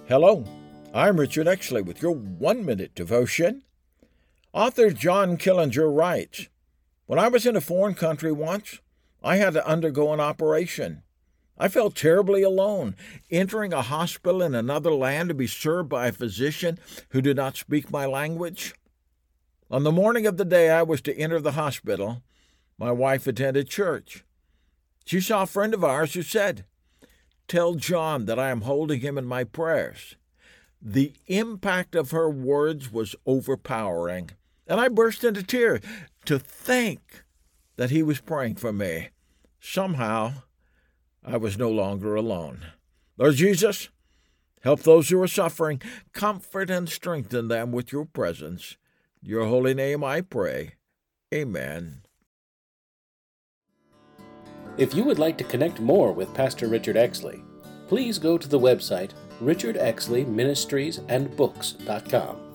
Hello, I'm Richard Exley with your 1-minute devotion. Author John Killinger writes, "When I was in a foreign country once, I had to undergo an operation. I felt terribly alone, entering a hospital in another land to be served by a physician who did not speak my language. On the morning of the day I was to enter the hospital, my wife attended church. She saw a friend of ours who said, 'Tell John that I am holding him in my prayers.' The impact of her words was overpowering, and I burst into tears to think that he was praying for me. Somehow, I was no longer alone. Lord Jesus, help those who are suffering. Comfort and strengthen them with your presence. In your holy name I pray. Amen." If you would like to connect more with Pastor Richard Exley, please go to the website richardexleyministriesandbooks.com.